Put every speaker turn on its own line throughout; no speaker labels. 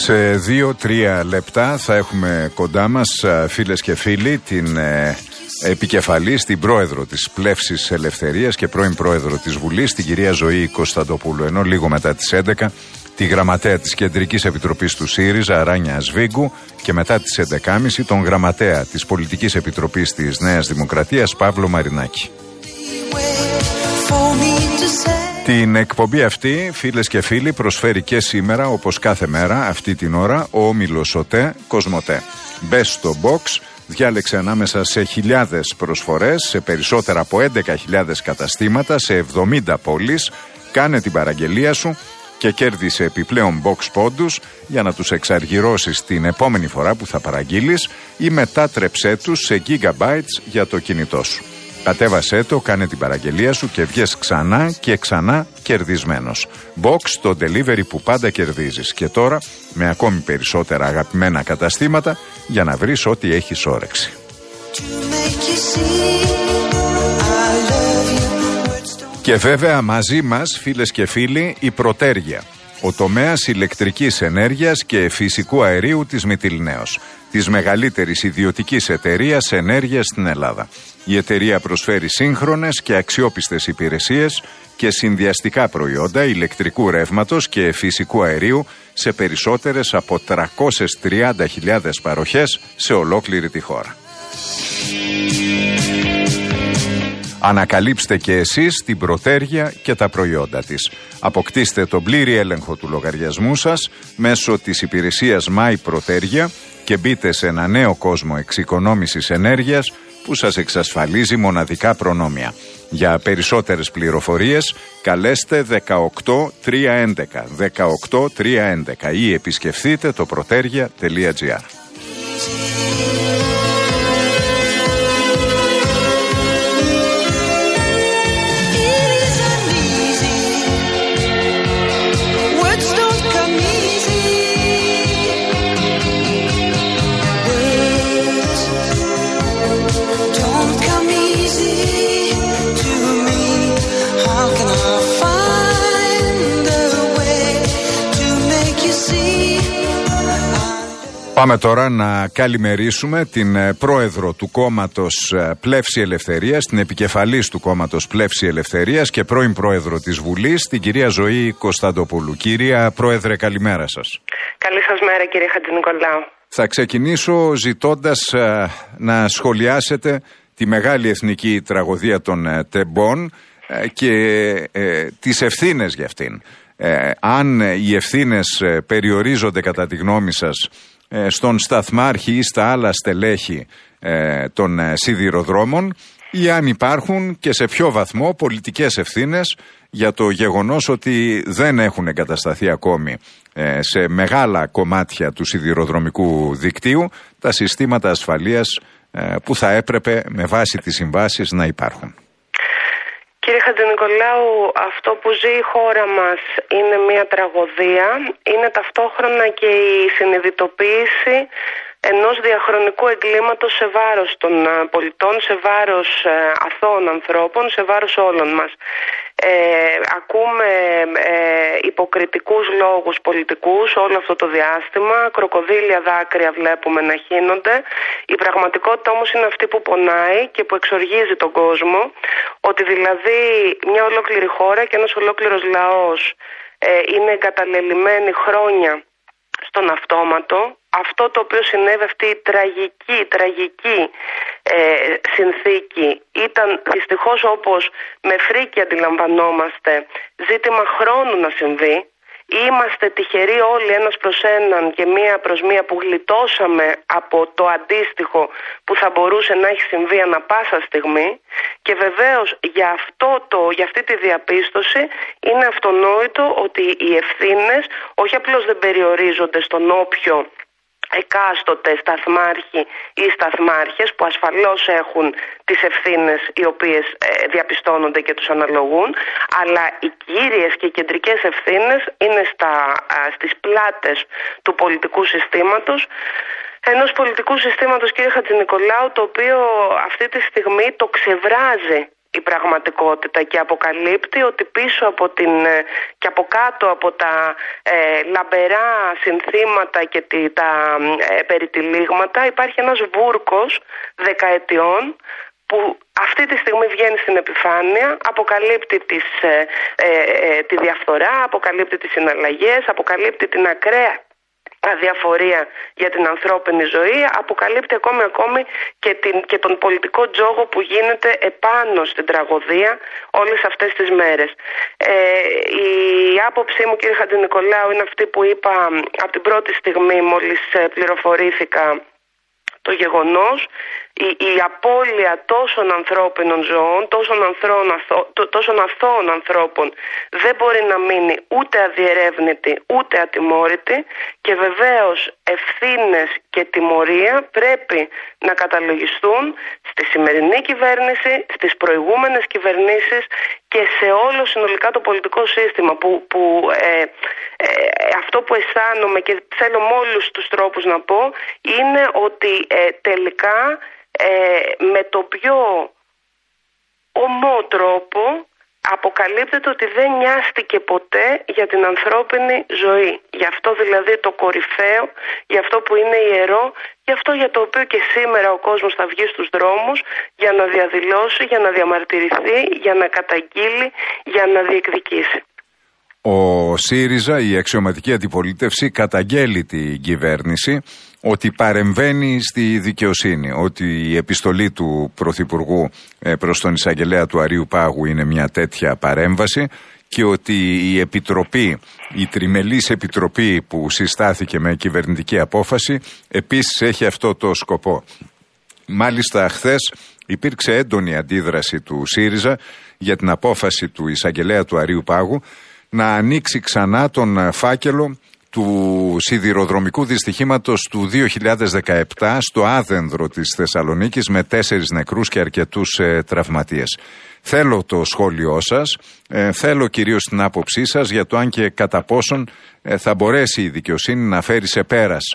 Σε 2-3 λεπτά θα έχουμε κοντά μας, φίλες και φίλοι, την επικεφαλής, την πρόεδρο της Πλεύσης Ελευθερίας και πρώην πρόεδρο της Βουλής, την κυρία Ζωή Κωνσταντοπούλου. Ενώ λίγο μετά τις 11 τη γραμματέα της Κεντρικής Επιτροπής του ΣΥΡΙΖΑ, Ράνια Σβίγκου, και μετά τις 11.30 τον γραμματέα της Πολιτικής Επιτροπής της Νέας Δημοκρατίας, Παύλο Μαρινάκη. Την εκπομπή αυτή, φίλες και φίλοι, προσφέρει και σήμερα, όπως κάθε μέρα, αυτή την ώρα, ο όμιλος ΟΤΕ Κοσμοτέ. Μπες στο box, διάλεξε ανάμεσα σε χιλιάδες προσφορές, σε περισσότερα από 11.000 καταστήματα, σε 70 πόλεις, κάνε την παραγγελία σου και κέρδισε επιπλέον box πόντους για να τους εξαργυρώσεις την επόμενη φορά που θα παραγγείλεις ή μετάτρεψέ τους σε gigabytes για το κινητό σου. Κατέβασέ το, κάνε την παραγγελία σου και βγες ξανά και ξανά κερδισμένος. Box, το delivery που πάντα κερδίζεις. Και τώρα με ακόμη περισσότερα αγαπημένα καταστήματα για να βρεις ό,τι έχεις όρεξη. Και βέβαια μαζί μας, φίλες και φίλοι, η Πρωτέργεια. Ο τομέας ηλεκτρικής ενέργειας και φυσικού αερίου της Μυτιληναίος, της μεγαλύτερης ιδιωτικής εταιρείας ενέργειας στην Ελλάδα. Η εταιρεία προσφέρει σύγχρονες και αξιόπιστες υπηρεσίες και συνδυαστικά προϊόντα ηλεκτρικού ρεύματος και φυσικού αερίου σε περισσότερες από 330.000 παροχές σε ολόκληρη τη χώρα. Ανακαλύψτε και εσείς την Πρωτέργεια και τα προϊόντα της. Αποκτήστε τον πλήρη έλεγχο του λογαριασμού σας μέσω της υπηρεσίας My Πρωτέργεια και μπείτε σε ένα νέο κόσμο εξοικονόμησης ενέργειας που σας εξασφαλίζει μοναδικά προνόμια. Για περισσότερες πληροφορίες καλέστε 18311 18311 ή επισκεφθείτε το protergia.gr. Πάμε τώρα να καλημερίσουμε την πρόεδρο του κόμματος Πλεύση Ελευθερίας, την επικεφαλής του κόμματος Πλεύση Ελευθερίας και πρώην πρόεδρο της Βουλής, την κυρία Ζωή Κωνσταντοπούλου. Κυρία Πρόεδρε, καλημέρα σας.
Καλή σας μέρα, κύριε Χατζηνικολάου.
Θα ξεκινήσω ζητώντας να σχολιάσετε τη μεγάλη εθνική τραγωδία των τεμπών και τις ευθύνες για αυτήν. Αν οι ευθύνες περιορίζονται κατά τη γνώμη σας στον σταθμάρχη ή στα άλλα στελέχη των σιδηροδρόμων ή αν υπάρχουν και σε ποιο βαθμό πολιτικές ευθύνες για το γεγονός ότι δεν έχουν εγκατασταθεί ακόμη σε μεγάλα κομμάτια του σιδηροδρομικού δικτύου τα συστήματα ασφαλείας που θα έπρεπε με βάση τις συμβάσεις να υπάρχουν.
Κύριε Χατζηνικολάου, αυτό που ζει η χώρα μας είναι μια τραγωδία, είναι ταυτόχρονα και η συνειδητοποίηση ενός διαχρονικού εγκλήματος σε βάρος των πολιτών, σε βάρος αθώων ανθρώπων, σε βάρος όλων μας. Ακούμε υποκριτικούς λόγους πολιτικούς όλο αυτό το διάστημα, κροκοδίλια δάκρυα βλέπουμε να χύνονται. Η πραγματικότητα όμως είναι αυτή που πονάει και που εξοργίζει τον κόσμο, ότι δηλαδή μια ολόκληρη χώρα και ένας ολόκληρος λαός είναι εγκαταλελειμμένοι χρόνια στον αυτόματο. Αυτό το οποίο συνέβη, αυτή η τραγική συνθήκη, ήταν δυστυχώς, όπως με φρίκη αντιλαμβανόμαστε, ζήτημα χρόνου να συμβεί. Είμαστε τυχεροί όλοι ένας προς έναν και μία προς μία που γλιτώσαμε από το αντίστοιχο που θα μπορούσε να έχει συμβεί ανα πάσα στιγμή, και βεβαίως για αυτή τη διαπίστωση είναι αυτονόητο ότι οι ευθύνες όχι απλώς δεν περιορίζονται στον όποιο εκάστοτε σταθμάρχη ή σταθμάρχες που ασφαλώς έχουν τις ευθύνες οι οποίες διαπιστώνονται και τους αναλογούν, αλλά οι κύριες και κεντρικές ευθύνες είναι στις πλάτες του πολιτικού συστήματος, ενός πολιτικού συστήματος, κύριε Χατζηνικολάου, το οποίο αυτή τη στιγμή το ξεβράζει η πραγματικότητα και αποκαλύπτει ότι πίσω από και από κάτω από τα λαμπερά συνθήματα και τα περιτυλίγματα υπάρχει ένας βούρκος δεκαετιών που αυτή τη στιγμή βγαίνει στην επιφάνεια, αποκαλύπτει τη διαφθορά, αποκαλύπτει τις συναλλαγές, αποκαλύπτει την ακραία αδιαφορία για την ανθρώπινη ζωή, αποκαλύπτει ακόμη και τον πολιτικό τζόγο που γίνεται επάνω στην τραγωδία όλες αυτές τις μέρες. Η άποψή μου, κύριε Χατζηνικολάου, είναι αυτή που είπα από την πρώτη στιγμή μόλις πληροφορήθηκα το γεγονός. Η απώλεια τόσων ανθρώπινων ζωών, τόσων αθώων ανθρώπων δεν μπορεί να μείνει ούτε αδιερεύνητη ούτε ατιμόρυτη και βεβαίως ευθύνες και τιμωρία πρέπει να καταλογιστούν στη σημερινή κυβέρνηση, στις προηγούμενες κυβερνήσεις και σε όλο συνολικά το πολιτικό σύστημα που αυτό που αισθάνομαι και θέλω με όλους τους τρόπους να πω είναι ότι τελικά με το πιο ομό τρόπο αποκαλύπτεται ότι δεν νοιάστηκε ποτέ για την ανθρώπινη ζωή. Γι' αυτό δηλαδή το κορυφαίο, γι' αυτό που είναι ιερό, γι' αυτό για το οποίο και σήμερα ο κόσμος θα βγει στους δρόμους για να διαδηλώσει, για να διαμαρτυρηθεί, για να καταγγείλει, για να διεκδικήσει.
Ο ΣΥΡΙΖΑ, η αξιωματική αντιπολίτευση, καταγγέλει την κυβέρνηση ότι παρεμβαίνει στη δικαιοσύνη, ότι η επιστολή του Πρωθυπουργού προς τον εισαγγελέα του Αρείου Πάγου είναι μια τέτοια παρέμβαση και ότι η επιτροπή, η τριμελής επιτροπή που συστάθηκε με κυβερνητική απόφαση επίσης έχει αυτό το σκοπό. Μάλιστα χθες υπήρξε έντονη αντίδραση του ΣΥΡΙΖΑ για την απόφαση του εισαγγελέα του Αρείου Πάγου να ανοίξει ξανά τον φάκελο του σιδηροδρομικού δυστυχήματος του 2017 στο Άδενδρο της Θεσσαλονίκης με 4 νεκρούς και αρκετούς τραυματίες. Θέλω το σχόλιο σας, θέλω κυρίως την άποψή σας για το αν και κατά πόσον θα μπορέσει η δικαιοσύνη να φέρει σε πέρας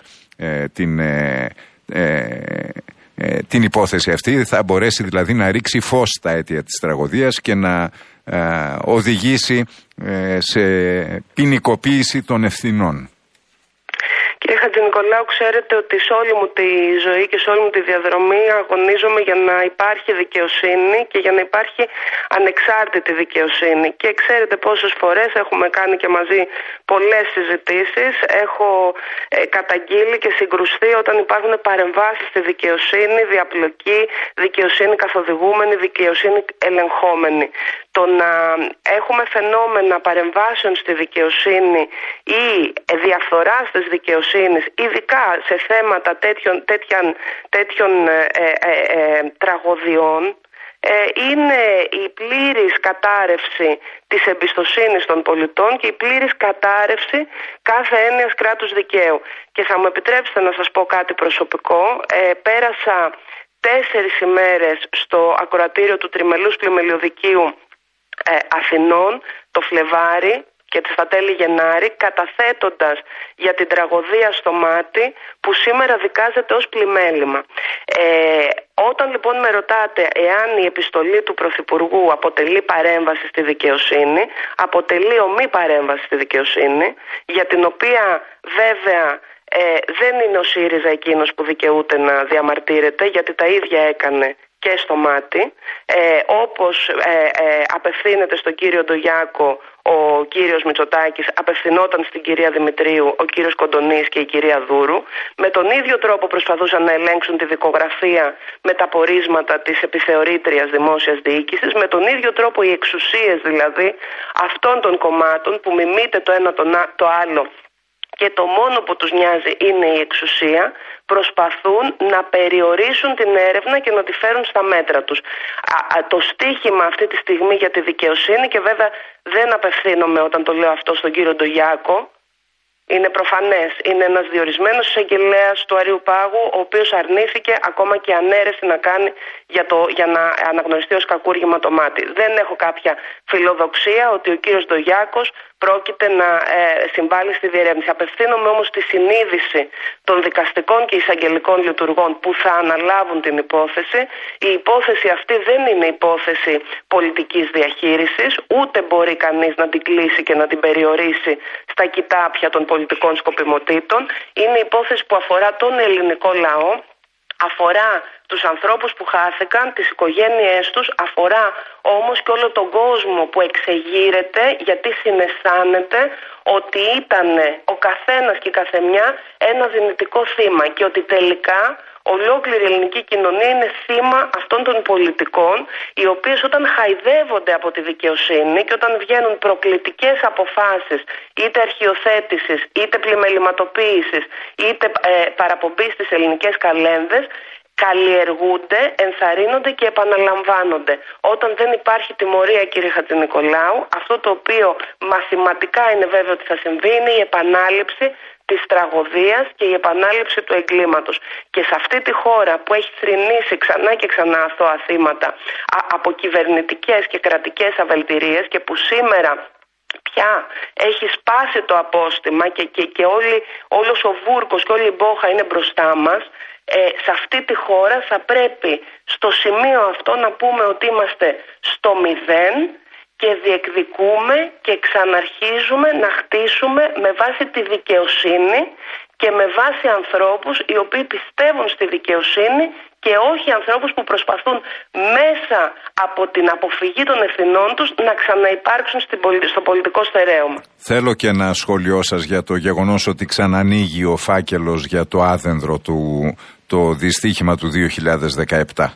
την υπόθεση αυτή, θα μπορέσει δηλαδή να ρίξει φως στα αίτια της τραγωδίας και να οδηγήσει σε ποινικοποίηση των ευθυνών.
Κύριε Χατζηνικολάου, ξέρετε ότι σε όλη μου τη ζωή και σε όλη μου τη διαδρομή αγωνίζομαι για να υπάρχει δικαιοσύνη και για να υπάρχει ανεξάρτητη δικαιοσύνη. Και ξέρετε πόσες φορές έχουμε κάνει και μαζί πολλές συζητήσεις, έχω καταγγείλει και συγκρουστεί όταν υπάρχουν παρεμβάσεις στη δικαιοσύνη, διαπλοκή, δικαιοσύνη καθοδηγούμενη, δικαιοσύνη ελεγχόμενη. Το να έχουμε φαινόμενα παρεμβάσεων στη δικαιοσύνη ή διαφθοράς της δικαιοσύνης, ειδικά σε θέματα τέτοιων τραγωδιών, είναι η πλήρης κατάρρευση της εμπιστοσύνης των πολιτών και η πλήρης κατάρρευση κάθε έννοιας κράτους δικαίου. Και θα μου επιτρέψετε να σας πω κάτι προσωπικό. Πέρασα 4 ημέρες στο ακροατήριο του Τριμελούς Πλημελιωδικείου Αθηνών το Φλεβάρι και στα τέλη Γενάρη, καταθέτοντας για την τραγωδία στο Μάτι που σήμερα δικάζεται ως πλημέλημα. Όταν λοιπόν με ρωτάτε εάν η επιστολή του Πρωθυπουργού αποτελεί παρέμβαση στη δικαιοσύνη, αποτελεί ομή παρέμβαση στη δικαιοσύνη, για την οποία βέβαια δεν είναι ο ΣΥΡΙΖΑ εκείνος που δικαιούται να διαμαρτύρεται, γιατί τα ίδια έκανε και στο Μάτι, όπως απευθύνεται στον κύριο Ντογιάκο ο κύριος Μητσοτάκης, απευθυνόταν στην κυρία Δημητρίου ο κύριος Κοντονής και η κυρία Δούρου, με τον ίδιο τρόπο προσπαθούσαν να ελέγξουν τη δικογραφία με τα πορίσματα της επιθεωρήτριας δημόσιας διοίκησης, με τον ίδιο τρόπο οι εξουσίες δηλαδή αυτών των κομμάτων που μιμείται το ένα το άλλο και το μόνο που τους νοιάζει είναι η εξουσία, προσπαθούν να περιορίσουν την έρευνα και να τη φέρουν στα μέτρα τους. Το στίχημα αυτή τη στιγμή για τη δικαιοσύνη, και βέβαια δεν απευθύνομαι όταν το λέω αυτό στον κύριο Ντογιάκο, είναι προφανές. Είναι ένας διορισμένος εισαγγελέας του Αρείου Πάγου, ο οποίος αρνήθηκε ακόμα και ανέρεση να κάνει για να αναγνωριστεί ως κακούργημα το Μάτι. Δεν έχω κάποια φιλοδοξία ότι ο κύριος Ντογιάκος πρόκειται να συμβάλλει στη διερεύνηση. Απευθύνομαι όμως στη συνείδηση των δικαστικών και εισαγγελικών λειτουργών που θα αναλάβουν την υπόθεση. Η υπόθεση αυτή δεν είναι υπόθεση πολιτικής διαχείρισης, ούτε μπορεί κανείς να την κλείσει και να την περιορίσει στα κοιτάπια των πολιτικών σκοπιμοτήτων. Είναι υπόθεση που αφορά τον ελληνικό λαό, αφορά τους ανθρώπους που χάθηκαν, τις οικογένειές τους, αφορά όμως και όλο τον κόσμο που εξεγείρεται γιατί συναισθάνεται ότι ήταν ο καθένας και η καθεμιά ένα δυνητικό θύμα και ότι τελικά ολόκληρη η ελληνική κοινωνία είναι θύμα αυτών των πολιτικών, οι οποίες όταν χαϊδεύονται από τη δικαιοσύνη και όταν βγαίνουν προκλητικές αποφάσεις είτε αρχιοθέτησης, είτε πλημεληματοποίησης, είτε παραπομπής στις ελληνικές καλένδες, καλλιεργούνται, ενθαρρύνονται και επαναλαμβάνονται. Όταν δεν υπάρχει τιμωρία, κύριε Χατζηνικολάου, αυτό το οποίο μαθηματικά είναι βέβαιο ότι θα συμβεί είναι η επανάληψη της τραγωδίας και η επανάληψη του εγκλήματος. Και σε αυτή τη χώρα που έχει θρηνήσει ξανά και ξανά αθώα θύματα από κυβερνητικές και κρατικές αβελτηρίες και που σήμερα πια έχει σπάσει το απόστημα και όλος ο βούρκος και όλη η μπόχα είναι μπροστά μας, σε αυτή τη χώρα θα πρέπει στο σημείο αυτό να πούμε ότι είμαστε στο μηδέν και διεκδικούμε και ξαναρχίζουμε να χτίσουμε με βάση τη δικαιοσύνη και με βάση ανθρώπους οι οποίοι πιστεύουν στη δικαιοσύνη και όχι ανθρώπους που προσπαθούν μέσα από την αποφυγή των ευθυνών τους να ξαναυπάρξουν στο πολιτικό στερέωμα.
Θέλω και ένα σχόλιο σας για το γεγονός ότι ξανανοίγει ο φάκελος για το άδενδρο το δυστύχημα του 2017.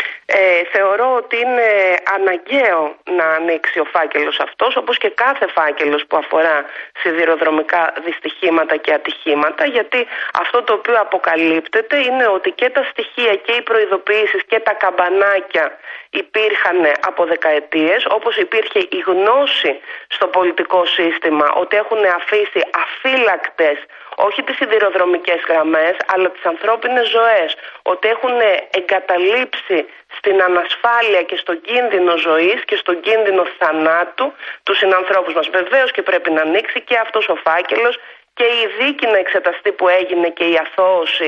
Θεωρώ ότι είναι αναγκαίο να ανοίξει ο φάκελος αυτός, όπως και κάθε φάκελος που αφορά σιδηροδρομικά δυστυχήματα και ατυχήματα, γιατί αυτό το οποίο αποκαλύπτεται είναι ότι και τα στοιχεία και οι προειδοποιήσεις και τα καμπανάκια υπήρχαν από δεκαετίες, όπως υπήρχε η γνώση στο πολιτικό σύστημα ότι έχουν αφήσει αφύλακτες όχι τις σιδηροδρομικές γραμμές, αλλά τις ανθρώπινες ζωές, ότι έχουν εγκαταλείψει στην ανασφάλεια και στον κίνδυνο ζωής και στον κίνδυνο θανάτου τους συνανθρώπους μας. Βεβαίως και πρέπει να ανοίξει και αυτός ο φάκελος και η δίκη να εξεταστεί που έγινε και η αθώωση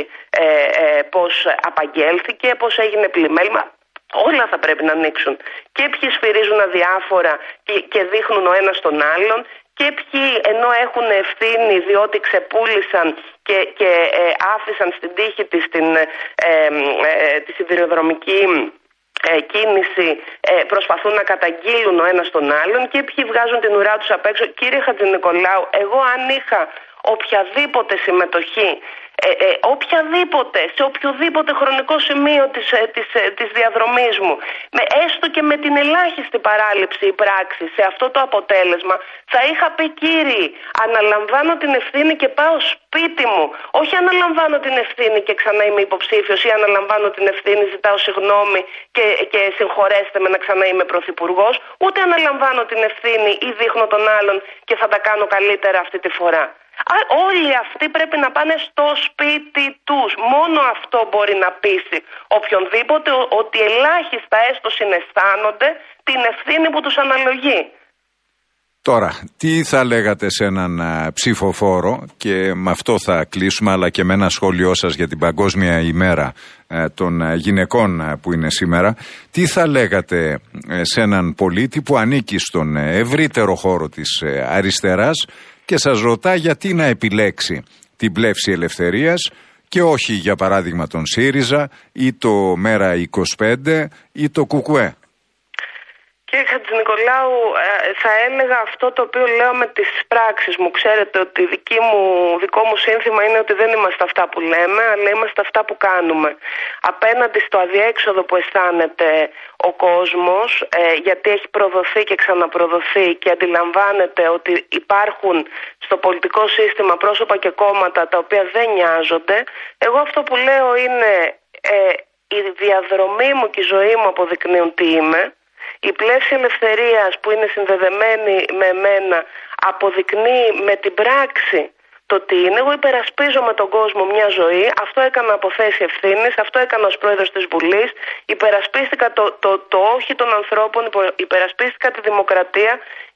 πώς απαγγέλθηκε, πώς έγινε πλημέλημα. Όλα θα πρέπει να ανοίξουν. Και ποιοι σφυρίζουν αδιάφορα και δείχνουν ο ένας τον άλλον, και ποιοι ενώ έχουν ευθύνη διότι ξεπούλησαν και άφησαν στην τύχη της τη σιδηροδρομική κίνηση, προσπαθούν να καταγγείλουν ο ένας τον άλλον, και ποιοι βγάζουν την ουρά τους απ' έξω. Κύριε Χατζηνικολάου, εγώ αν είχα οποιαδήποτε συμμετοχή, σε οποιοδήποτε χρονικό σημείο της διαδρομής μου, έστω και με την ελάχιστη παράληψη ή πράξη σε αυτό το αποτέλεσμα, θα είχα πει, κύριοι, αναλαμβάνω την ευθύνη και πάω σπίτι μου. Όχι αναλαμβάνω την ευθύνη και ξανά είμαι υποψήφιος, ή αναλαμβάνω την ευθύνη, ζητάω συγγνώμη και συγχωρέστε με να ξανά είμαι πρωθυπουργός, ούτε αναλαμβάνω την ευθύνη ή δείχνω τον άλλον και θα τα κάνω καλύτερα αυτή τη φορά. Όλοι αυτοί πρέπει να πάνε στο σπίτι τους. Μόνο αυτό μπορεί να πείσει οποιονδήποτε ότι ελάχιστα έστω συναισθάνονται την ευθύνη που τους αναλογεί.
Τώρα, τι θα λέγατε σε έναν ψηφοφόρο, και με αυτό θα κλείσουμε, αλλά και με ένα σχόλιο σας για την Παγκόσμια ημέρα των γυναικών που είναι σήμερα, τι θα λέγατε σε έναν πολίτη που ανήκει στον ευρύτερο χώρο της αριστεράς και σας ρωτά γιατί να επιλέξει την Πλεύση Ελευθερίας και όχι, για παράδειγμα, τον ΣΥΡΙΖΑ ή το Μέρα 25 ή το ΚΚΕ?
Κύριε Χατζηνικολάου, θα έλεγα αυτό το οποίο λέω με τις πράξεις μου. Ξέρετε ότι δικό μου σύνθημα είναι ότι δεν είμαστε αυτά που λέμε, αλλά είμαστε αυτά που κάνουμε. Απέναντι στο αδιέξοδο που αισθάνεται ο κόσμος, γιατί έχει προδοθεί και ξαναπροδοθεί και αντιλαμβάνεται ότι υπάρχουν στο πολιτικό σύστημα πρόσωπα και κόμματα τα οποία δεν νοιάζονται, εγώ αυτό που λέω είναι η διαδρομή μου και η ζωή μου αποδεικνύουν τι είμαι. Η Πλεύση Ελευθερίας που είναι συνδεδεμένη με εμένα αποδεικνύει με την πράξη το τι είναι. Εγώ υπερασπίζομαι τον κόσμο μια ζωή, αυτό έκανα από θέση ευθύνης, αυτό έκανα ως πρόεδρος της Βουλής, υπερασπίστηκα το όχι των ανθρώπων, υπερασπίστηκα τη δημοκρατία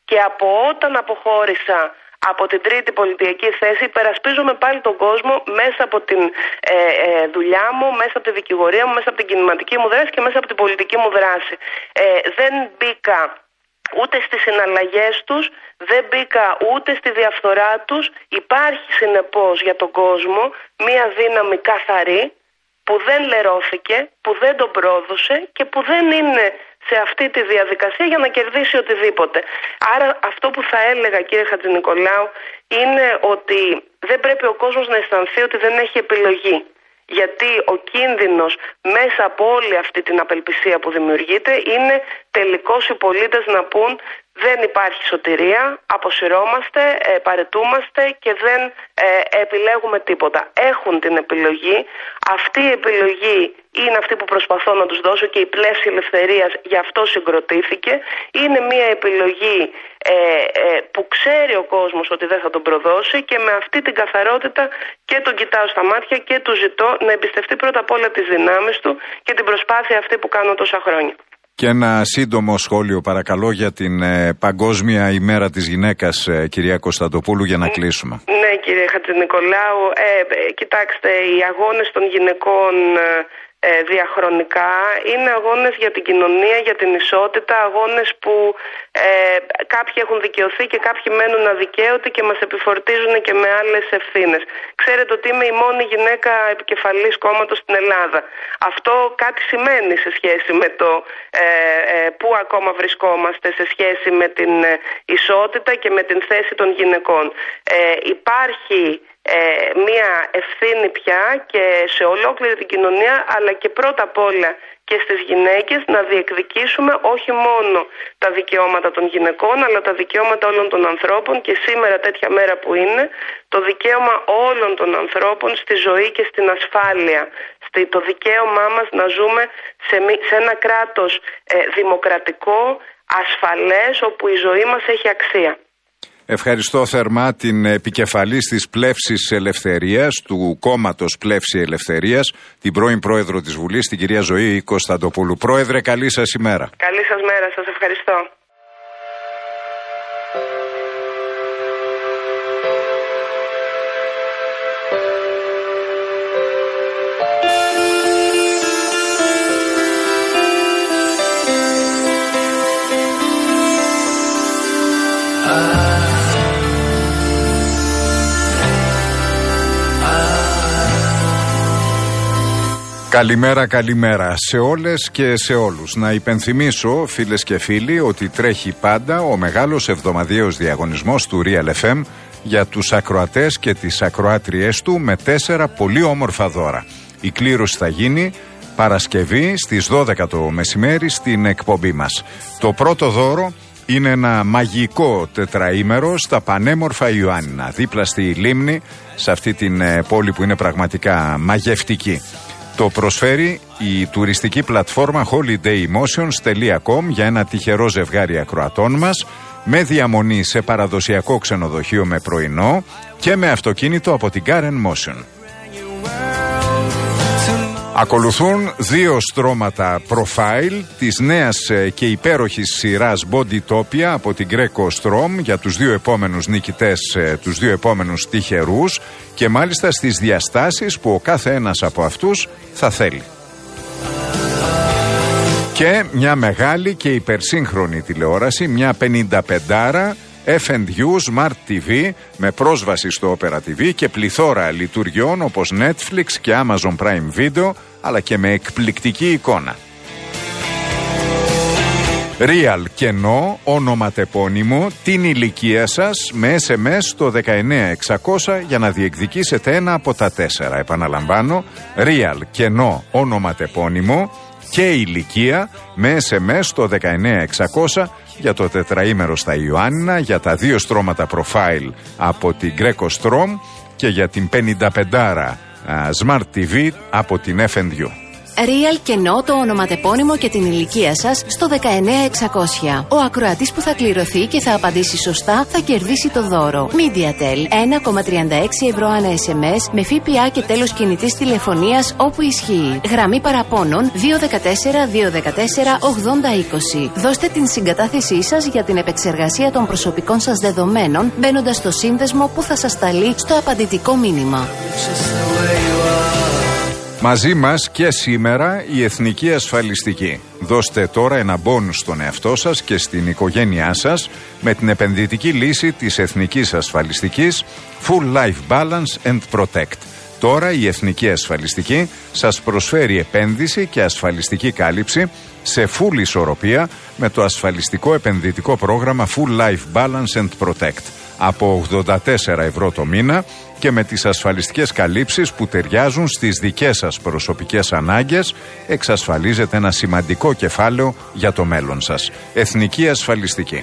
και από όταν αποχώρησα από την τρίτη πολιτιακή θέση, υπερασπίζομαι πάλι τον κόσμο μέσα από την δουλειά μου, μέσα από τη δικηγορία μου, μέσα από την κινηματική μου δράση και μέσα από την πολιτική μου δράση. Δεν μπήκα ούτε στις συναλλαγές τους, δεν μπήκα ούτε στη διαφθορά τους. Υπάρχει συνεπώς για τον κόσμο μία δύναμη καθαρή που δεν λερώθηκε, που δεν τον πρόδωσε και που δεν είναι σε αυτή τη διαδικασία για να κερδίσει οτιδήποτε. Άρα αυτό που θα έλεγα, κύριε Χατζηνικολάου, είναι ότι δεν πρέπει ο κόσμος να αισθανθεί ότι δεν έχει επιλογή. Γιατί ο κίνδυνος μέσα από όλη αυτή την απελπισία που δημιουργείται είναι τελικώς οι πολίτες να πούν δεν υπάρχει σωτηρία, αποσυρώμαστε, παρετούμαστε και δεν επιλέγουμε τίποτα. Έχουν την επιλογή. Αυτή η επιλογή είναι αυτή που προσπαθώ να τους δώσω και η πλεύση ελευθερίας γι' αυτό συγκροτήθηκε. Είναι μια επιλογή που ξέρει ο κόσμος ότι δεν θα τον προδώσει και με αυτή την καθαρότητα και τον κοιτάω στα μάτια και του ζητώ να εμπιστευτεί πρώτα απ' όλα τις δυνάμεις του και την προσπάθεια αυτή που κάνω τόσα χρόνια.
Και ένα σύντομο σχόλιο παρακαλώ για την Παγκόσμια ημέρα της γυναίκας, κυρία Κωνσταντοπούλου, για να κλείσουμε.
Ναι, κύριε Χατζηνικολάου, κοιτάξτε, οι αγώνες των γυναικών διαχρονικά είναι αγώνες για την κοινωνία, για την ισότητα, αγώνες που κάποιοι έχουν δικαιωθεί και κάποιοι μένουν αδικαίωτοι και μας επιφορτίζουν και με άλλες ευθύνες. Ξέρετε ότι είμαι η μόνη γυναίκα επικεφαλής κόμματος στην Ελλάδα. Αυτό κάτι σημαίνει σε σχέση με το που ακόμα βρισκόμαστε σε σχέση με την ισότητα και με την θέση των γυναικών. Υπάρχει μία ευθύνη πια και σε ολόκληρη την κοινωνία, αλλά και πρώτα απ' όλα και στις γυναίκες, να διεκδικήσουμε όχι μόνο τα δικαιώματα των γυναικών, αλλά τα δικαιώματα όλων των ανθρώπων και σήμερα τέτοια μέρα που είναι, το δικαίωμα όλων των ανθρώπων στη ζωή και στην ασφάλεια. Το δικαίωμά μας να ζούμε σε ένα κράτος δημοκρατικό, ασφαλές, όπου η ζωή μας έχει αξία.
Ευχαριστώ θερμά την επικεφαλής της Πλεύσης Ελευθερίας, του κόμματος Πλεύση Ελευθερίας, την πρώην πρόεδρο της Βουλής, την κυρία Ζωή Κωνσταντοπούλου. Πρόεδρε, καλή σας ημέρα.
Καλή σας μέρα, σας ευχαριστώ.
Καλημέρα, καλημέρα σε όλες και σε όλους. Να υπενθυμίσω, φίλες και φίλοι, ότι τρέχει πάντα ο μεγάλος εβδομαδιαίος διαγωνισμός του Real FM για τους ακροατές και τις ακροάτριές του με 4 πολύ όμορφα δώρα. Η κλήρωση θα γίνει Παρασκευή στις 12 το μεσημέρι στην εκπομπή μας. Το πρώτο δώρο είναι ένα μαγικό τετραήμερο στα πανέμορφα Ιωάννινα, δίπλα στη Λίμνη, σε αυτή την πόλη που είναι πραγματικά μαγευτική. Το προσφέρει η τουριστική πλατφόρμα holidaymotions.com για ένα τυχερό ζευγάρι ακροατών μας, με διαμονή σε παραδοσιακό ξενοδοχείο με πρωινό και με αυτοκίνητο από την Karen Motion. Ακολουθούν 2 στρώματα profile της νέας και υπέροχης σειράς Bodytopia από την Greco Strom για τους 2 επόμενους νικητές, τους 2 επόμενους τυχερούς, και μάλιστα στις διαστάσεις που ο κάθε ένας από αυτούς θα θέλει. Και μια μεγάλη και υπερσύγχρονη τηλεόραση, μια 55 F&U Smart TV με πρόσβαση στο Opera TV και πληθώρα λειτουργιών όπως Netflix και Amazon Prime Video, αλλά και με εκπληκτική εικόνα. Real κενό, ονοματεπώνυμο, την ηλικία σας με SMS στο 19600 για να διεκδικήσετε ένα από τα 4. Επαναλαμβάνω, Real κενό, ονοματεπώνυμο και ηλικία με SMS στο 19600 για το τετραήμερο στα Ιωάννινα, για τα 2 στρώματα profile από την Greco Strom και για την 55 Smart TV από την F&U.
Real κενό το ονοματεπώνυμο και την ηλικία σας στο 19600. Ο ακροατής που θα κληρωθεί και θα απαντήσει σωστά θα κερδίσει το δώρο. MediaTel 1,36 ευρώ ανά SMS με ΦΠΑ και τέλος κινητής τηλεφωνίας όπου ισχύει. Γραμμή παραπώνων 214-214-8020. Δώστε την συγκατάθεσή σας για την επεξεργασία των προσωπικών σας δεδομένων μπαίνοντας στο σύνδεσμο που θα σας σταλεί στο απαντητικό μήνυμα.
Μαζί μας και σήμερα η Εθνική Ασφαλιστική. Δώστε τώρα ένα μπόνους στον εαυτό σας και στην οικογένειά σας με την επενδυτική λύση της Εθνικής Ασφαλιστικής Full Life Balance and Protect. Τώρα η Εθνική Ασφαλιστική σας προσφέρει επένδυση και ασφαλιστική κάλυψη σε full ισορροπία με το ασφαλιστικό επενδυτικό πρόγραμμα Full Life Balance and Protect από 84 ευρώ το μήνα και με τις ασφαλιστικές καλύψεις που ταιριάζουν στις δικές σας προσωπικές ανάγκες εξασφαλίζετε ένα σημαντικό κεφάλαιο για το μέλλον σας. Εθνική Ασφαλιστική.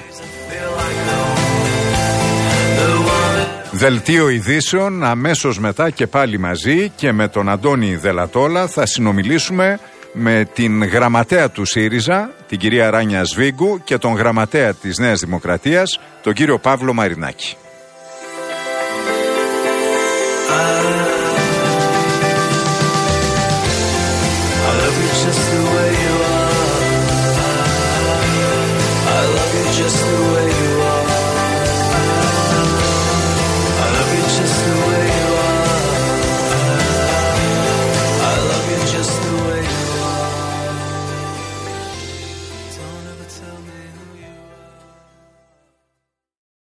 Δελτίο ειδήσεων αμέσως μετά και πάλι μαζί και με τον Αντώνη Δελατόλα θα συνομιλήσουμε με την γραμματέα του ΣΥΡΙΖΑ, την κυρία Ράνια Σβίγκου και τον γραμματέα της Νέας Δημοκρατίας, τον κύριο Παύλο Μαρινάκη.